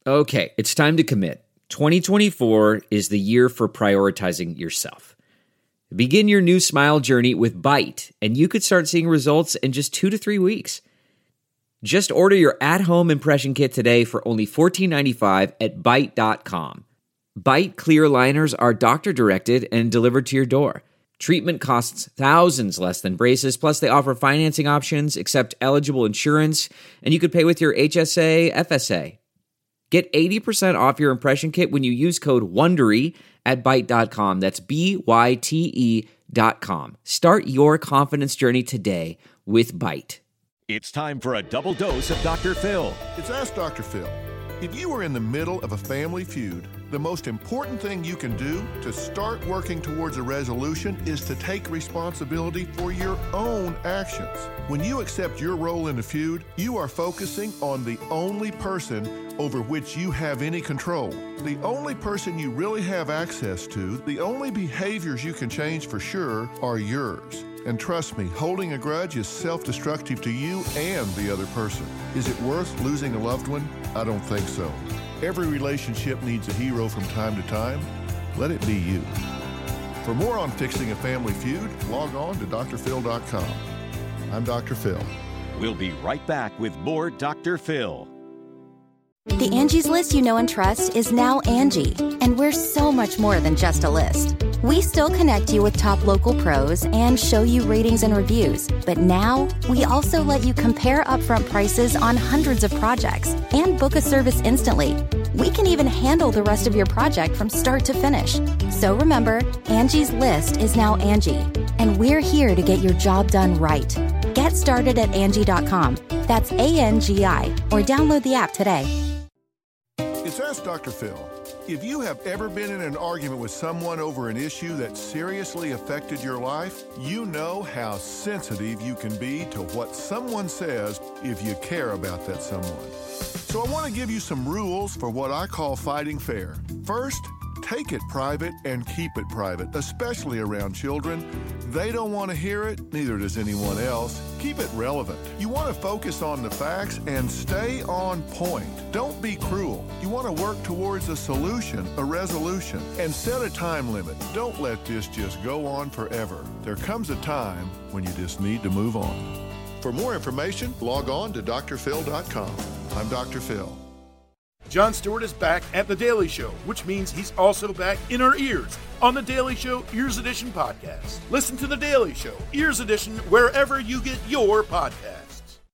Okay, it's time to commit. 2024 is the year for prioritizing yourself. Begin your new smile journey with Byte, and you could start seeing results in just 2 to 3 weeks. Just order your at-home impression kit today for only $14.95 at Byte.com. Byte clear aligners are doctor-directed and delivered to your door. Treatment costs thousands less than braces, plus they offer financing options, accept eligible insurance, and you could pay with your HSA, FSA. Get 80% off your impression kit when you use code WONDERY at Byte.com. That's BYTE.com. Start your confidence journey today with Byte. It's time for a double dose of Dr. Phil. It's Ask Dr. Phil. If you are in the middle of a family feud, the most important thing you can do to start working towards a resolution is to take responsibility for your own actions. When you accept your role in the feud, you are focusing on the only person over which you have any control. The only person you really have access to, the only behaviors you can change for sure are yours. And trust me, holding a grudge is self-destructive to you and the other person. Is it worth losing a loved one? I don't think so. Every relationship needs a hero from time to time. Let it be you. For more on fixing a family feud, log on to drphil.com. I'm Dr. Phil. We'll be right back with more Dr. Phil. The Angie's List you know and trust is now Angie, and we're so much more than just a list. We still connect you with top local pros and show you ratings and reviews, but now we also let you compare upfront prices on hundreds of projects and book a service instantly. We can even handle the rest of your project from start to finish. So remember, Angie's List is now Angie, and we're here to get your job done right. Get started at Angie.com. That's ANGI, or download the app today. It's Ask Dr. Phil. If you have ever been in an argument with someone over an issue that seriously affected your life, you know how sensitive you can be to what someone says if you care about that someone. So I want to give you some rules for what I call fighting fair. First, take it private and keep it private, especially around children. They don't want to hear it, neither does anyone else. Keep it relevant. You want to focus on the facts and stay on point. Don't be cruel. You want to work towards a solution, a resolution, and set a time limit. Don't let this just go on forever. There comes a time when you just need to move on. For more information, log on to drphil.com. I'm Dr. Phil. Jon Stewart is back at The Daily Show, which means he's also back in our ears on The Daily Show Ears Edition podcast. Listen to The Daily Show Ears Edition wherever you get your podcasts.